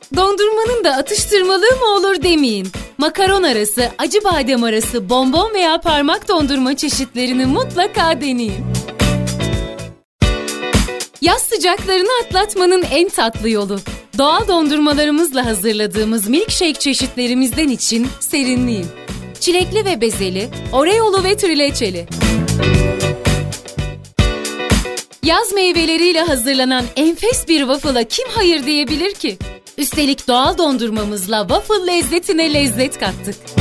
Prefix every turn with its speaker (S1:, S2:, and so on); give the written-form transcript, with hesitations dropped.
S1: Dondurmanın da atıştırmalığı mı olur demeyin. Makaron arası, acı badem arası, bonbon veya parmak dondurma çeşitlerini mutlaka deneyin. Yaz sıcaklarını atlatmanın en tatlı yolu. Doğal dondurmalarımızla hazırladığımız milkshake çeşitlerimizden için serinleyin. Çilekli ve bezeli, oreolu ve trileçeli. Yaz meyveleriyle hazırlanan enfes bir waffle'a kim hayır diyebilir ki? Üstelik doğal dondurmamızla waffle lezzetine lezzet kattık.